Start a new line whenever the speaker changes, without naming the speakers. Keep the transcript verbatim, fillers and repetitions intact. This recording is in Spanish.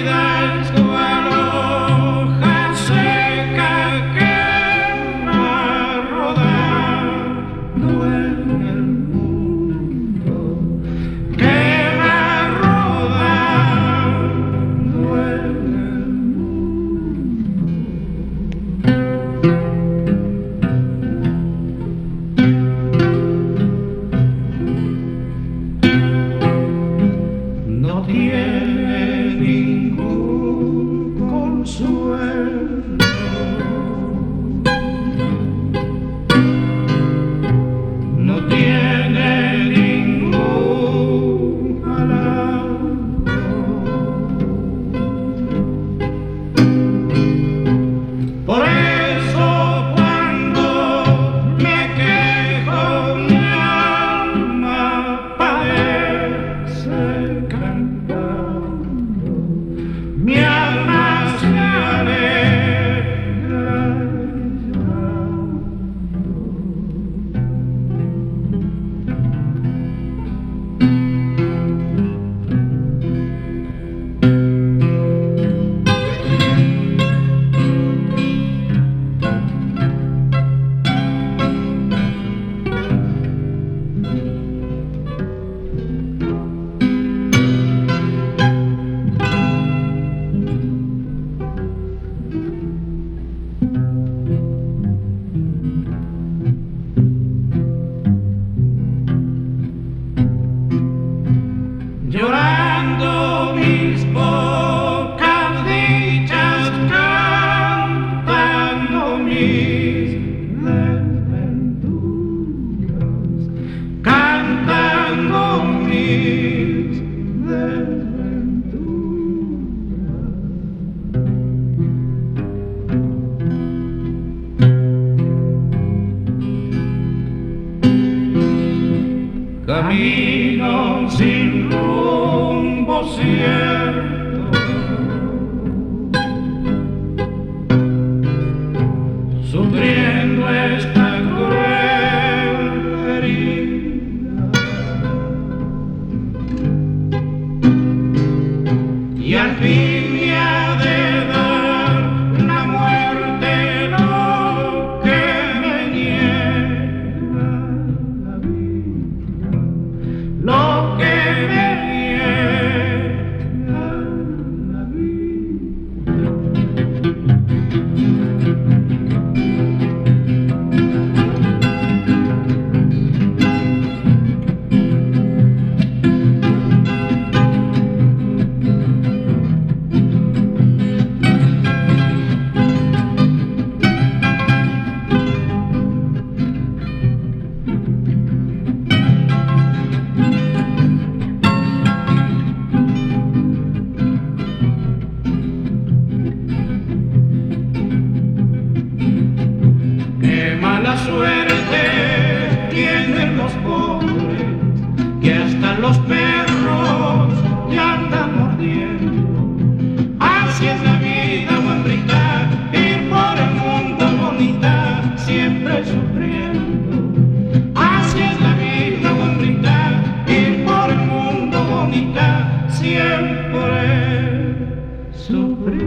vida es cual hoja seca que va rodando en el mundo, que va rodando en el no tiene ningún consuelo, no tiene ningún halago. Por eso cuando me quejo mi alma padece cantando, mi alma se alegra llorando. Llorando mis pocas dichas, cantando mis desventuras, cantando mis desventuras. Camino sin rumbo cierto, sufriendo esta cruel herida, y al fin me ha de dar la muerte lo que me niega la vida, lo que me niega la Qué mala suerte tienen los pobres, que hasta los perros ya andan mordiendo. Así es la vida, guambrita, ir por el mundo bonita, siempre sufriendo. Así es la vida, guambrita, ir por el mundo bonita, siempre sufriendo.